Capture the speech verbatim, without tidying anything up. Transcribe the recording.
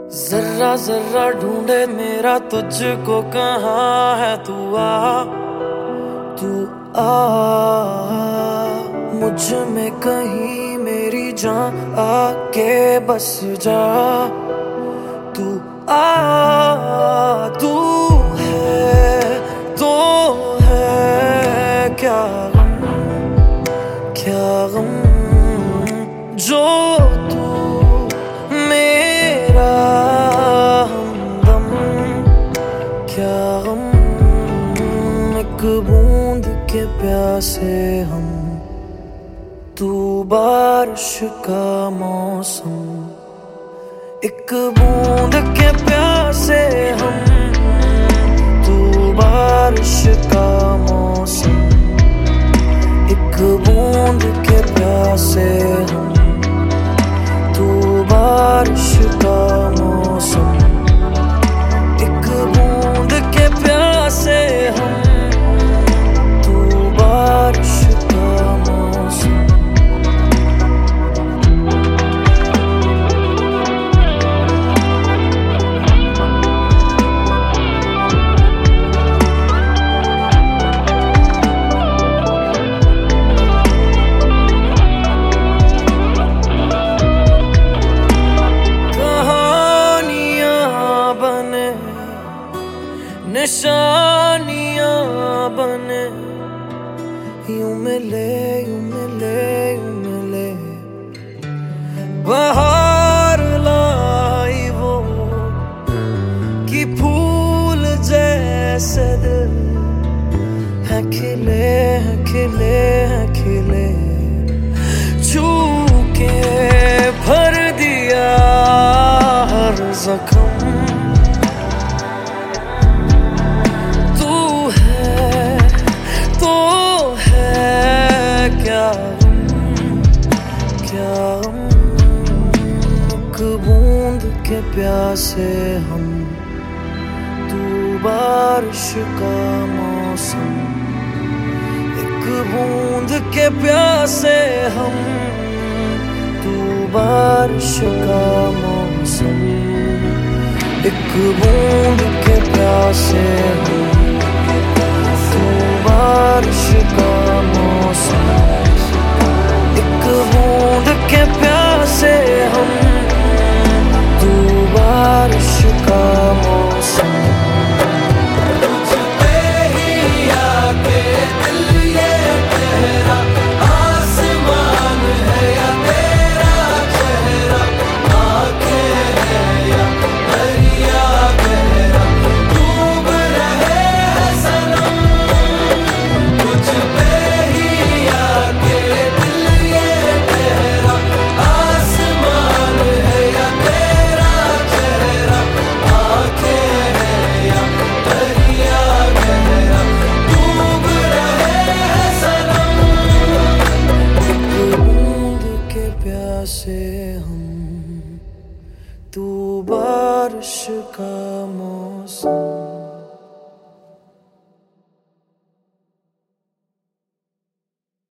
जर्रा जर्रा ढूंढे मेरा तुझको, कहाँ है तू आ, तू आ मुझ में कहीं मेरी जान आके बस जा। तू आ, तू है तो है क्या गम, क्या गम जो तू मेरा हमदम, क्या गम एक बूंद के प्यासे हम, तू बारिश का मौसम। एक बूंद के प्यासे हम, तू बारिश का मौसम। एक बूंद के प्यासे हम, तू बारिश का मौसम। एक बूंद के प्यासे हम, तू बारिश का मौसम। निशानियां बने यूं मिले यूं मिले यूं मिले, बाहर लाई वो कि फूल जैसे दिल है खिले है खिले है खिले, छू के भर दिया हर जख्म। बूंद के प्यासे हम, तू बारिश का मौसम। एक बूंद के प्यासे हम, तू बारिश का मौसम। एक बूंद के प्यासे हम, तू बारिश का मौसम। एक बूंद के प्यासे हम, बारिश का मौसम। तुझ पे ही आके दिल ये तेरा आसमान है या तेरा चेहरा, आंखें है या दरिया गहरा, डूब रहे हैं सनम। तुझ पे ही आके दिल ये तेरा आसमान है या से हम, तू बारिश का मौसम।